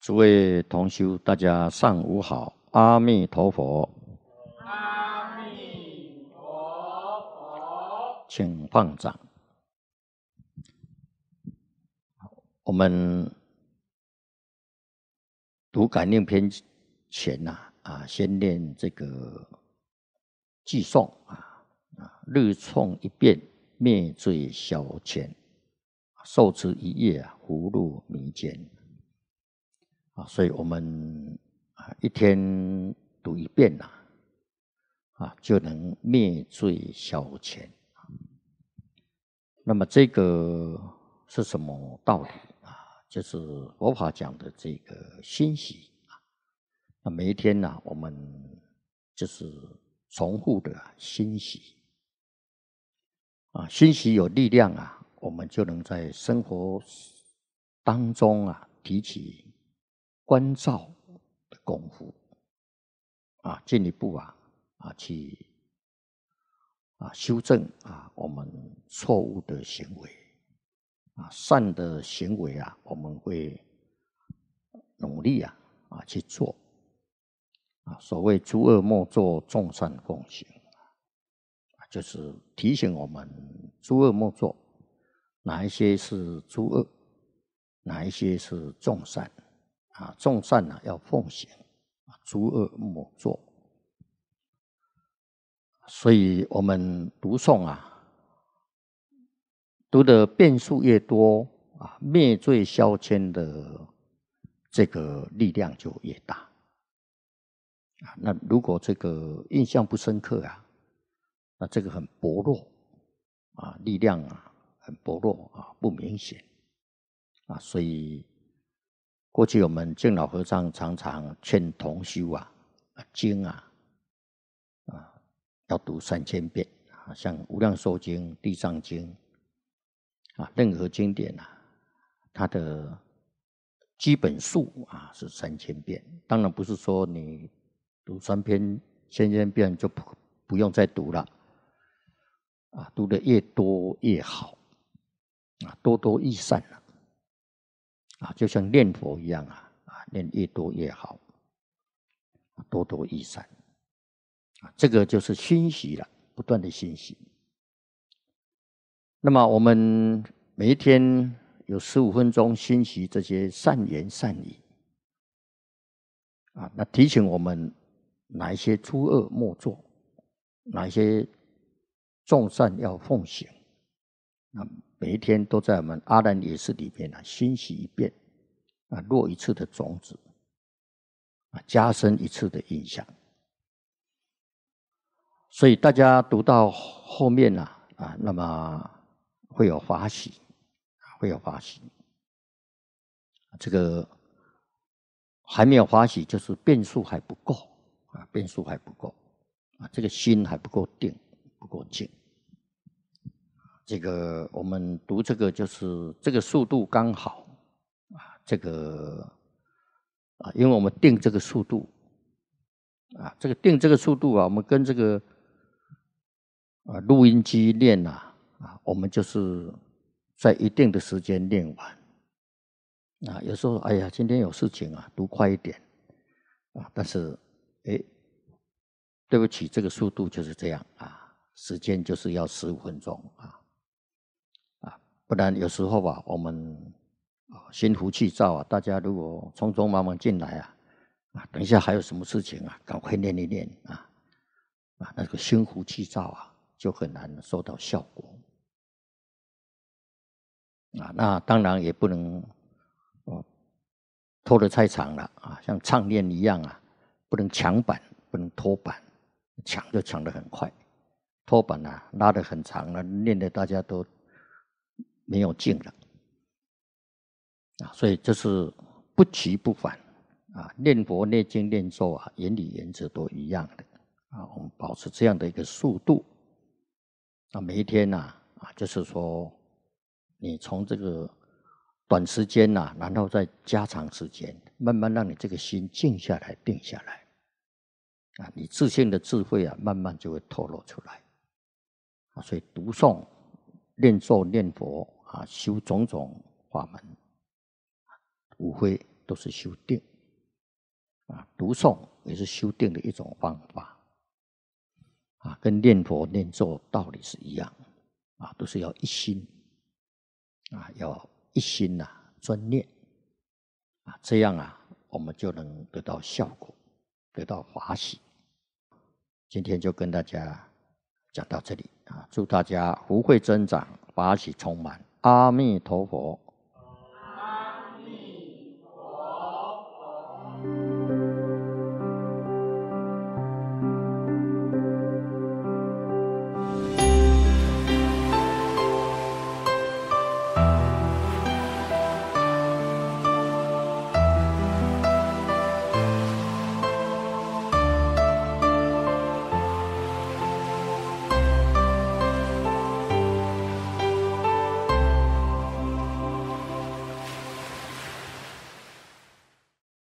诸位同修，大家上午好，阿弥陀佛。 阿弥陀佛。 请放掌。我们读感应篇前先念这个偈颂日诵一遍，灭罪消遣，受持一夜，福入迷间。所以我们一天读一遍就能灭罪消遣。那么这个是什么道理就是佛法讲的这个欣喜那每一天我们就是重复的欣喜欣喜有力量我们就能在生活当中提起关照的功夫进一步去修正我们错误的行为善的行为我们会努力去做所谓诸恶莫作，众善奉行就是提醒我们诸恶莫作，哪一些是诸恶，哪一些是众善众善要奉行，诸恶莫作。所以我们读诵读的遍数越多灭罪消遣的这个力量就越大那如果这个印象不深刻那这个很薄弱力量很薄弱不明显所以过去我们净老和尚常常劝同修经要读3000遍像无量寿经、地藏经任何经典它的基本数是3000遍。当然不是说你读3000遍就不用再读了读的越多越好多多益善就像念佛一样念越多越好，多多益善这个就是欣喜了，不断的欣喜。那么我们每一天有15分钟欣喜这些善言善语那提醒我们哪一些诸恶莫作，哪一些众善要奉行那每一天都在我们阿难耶识里面欣喜一遍落一次的种子加深一次的印象。所以大家读到后面那么会有法喜，会有法喜。这个还没有法喜，就是遍数还不够遍数还不够这个心还不够定，不够静。这个我们读这个就是这个速度刚好这个因为我们定这个速度这个定这个速度我们跟这个录音机练我们就是在一定的时间练完有时候哎呀今天有事情读快一点但是对不起这个速度就是这样时间就是要15分钟不然有时候我们心浮气躁大家如果匆匆忙忙进来等一下还有什么事情赶快练一练那个心浮气躁就很难收到效果那当然也不能拖得太长了像唱念一样不能抢板，不能拖板，抢就抢得很快，拖板拉得很长了，练得大家都没有劲了所以这是不急不缓念佛念经念咒原理原则都一样的我们保持这样的一个速度每一天就是说你从这个短时间然后再加长时间，慢慢让你这个心静下来定下来你自性的智慧慢慢就会透露出来所以读诵念咒念佛修种种法门无非都是修定啊，读诵也是修定的一种方法啊，跟念佛念咒道理是一样啊，都是要一心啊，要一心专念啊，这样我们就能得到效果，得到法喜。今天就跟大家讲到这里啊，祝大家福慧增长，法喜充满，阿弥陀佛。